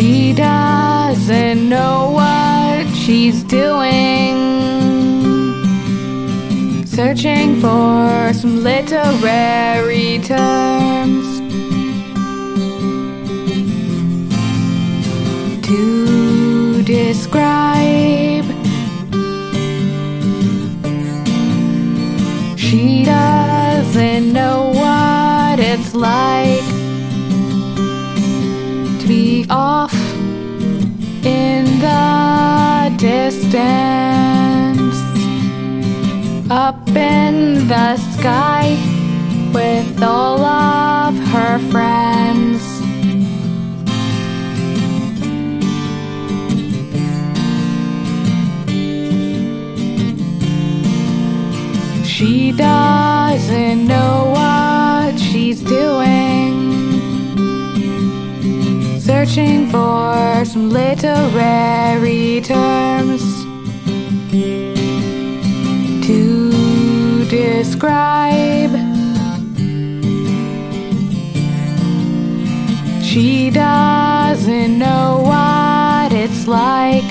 She doesn't know what she's doing, searching for some literary terms to describe. She doesn't know what it's like to be off in the distance, up in the sky with all of her friends. She doesn't know what she's doing, searching for some literary terms to describe. She doesn't know what it's like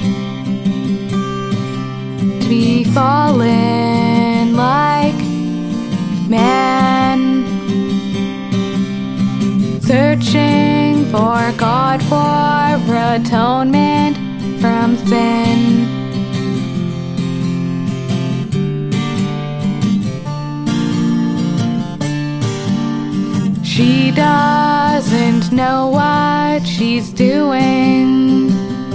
to be fallen like man, searching for God for atonement from sin. She doesn't know what she's doing,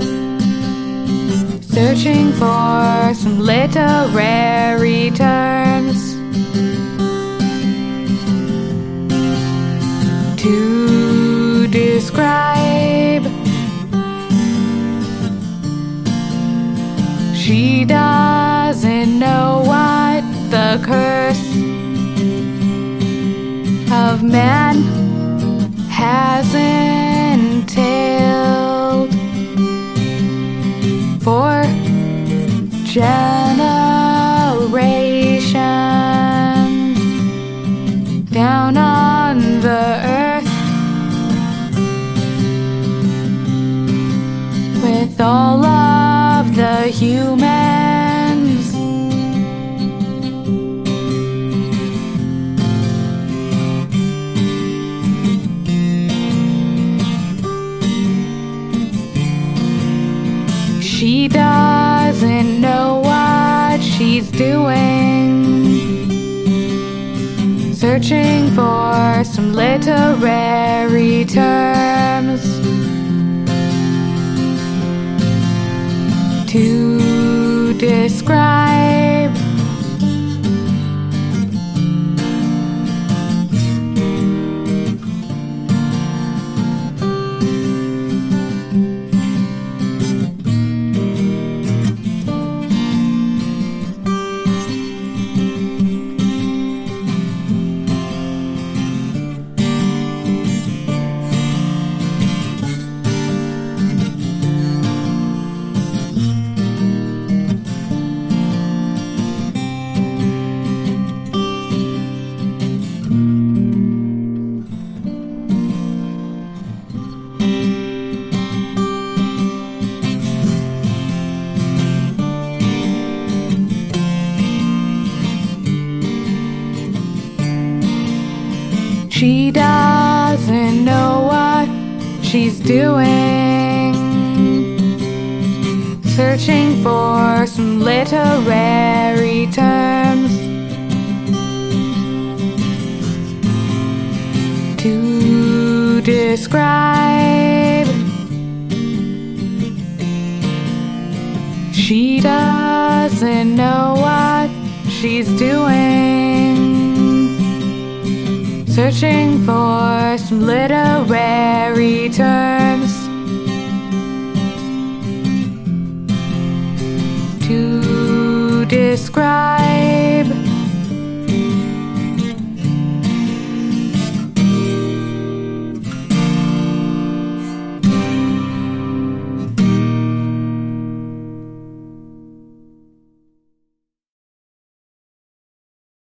searching for some literary terms to describe. She doesn't know what the curse of man has entailed for generations down on the earth, with all of the humans. She doesn't know what she's doing, searching for some literary terms to describe. She doesn't know what she's doing, searching for some literary terms to describe. She doesn't know what she's doing, searching for some literary terms